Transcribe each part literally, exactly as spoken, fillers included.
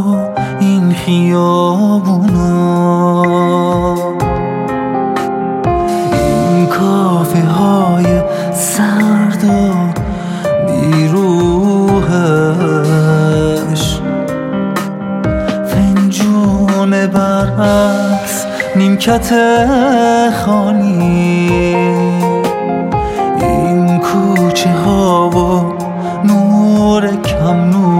این خیابونا، این کافه های سرد و بیروحش، فنجون برعکس نیمکت خالی، این کوچه ها و نور کم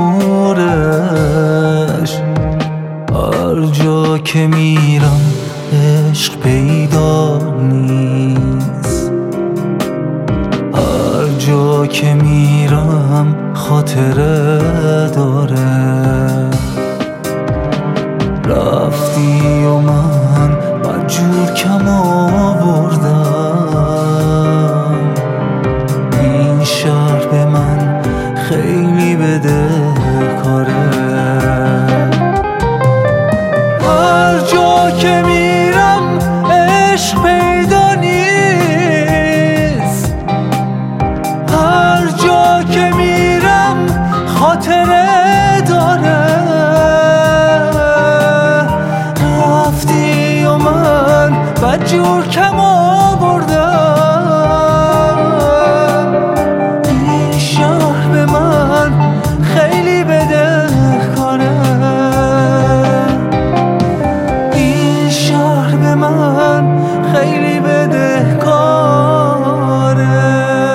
نورش. هر جا که میرم عشق پیدا نیست، هر جا که میرم خاطره داره. رفتی و من مجبور کم آوردم، این شهر به من خیلی بده کاره. هر جا که میرم عشق پیدا نیست، هر جا که میرم خاطره داره. رفتی و من بدجور کم آوردم، این شهر به من خیلی بده کاره. این شهر به من خیلی بده کاره.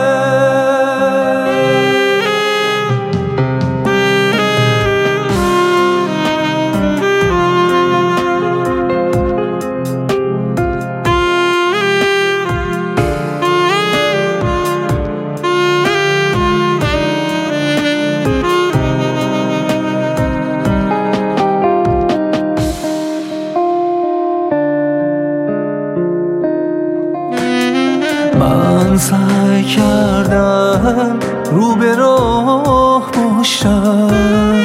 من سعی کردم رو به راه باشم،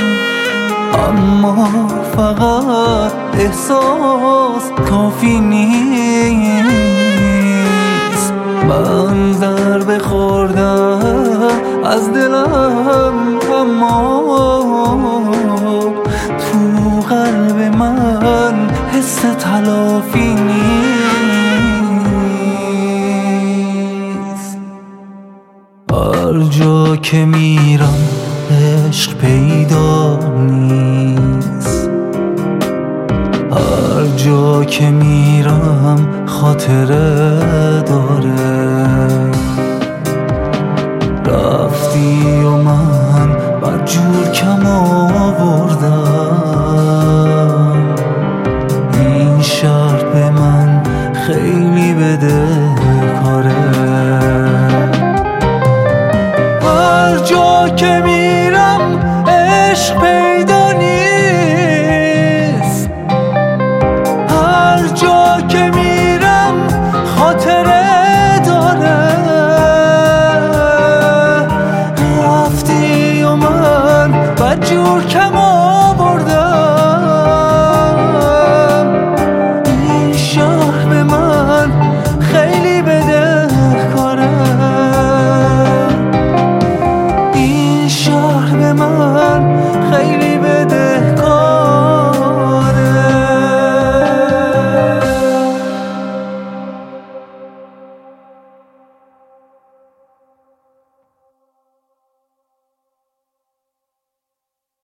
اما فقط احساس کافی نیست. من ضربه خوردم از دلم، اما تو قلب من حس تلافی نیست. هر جا که میرم عشق پیدا نیست، هر جا که میرم خاطره داره. رفتی و من بدجور کم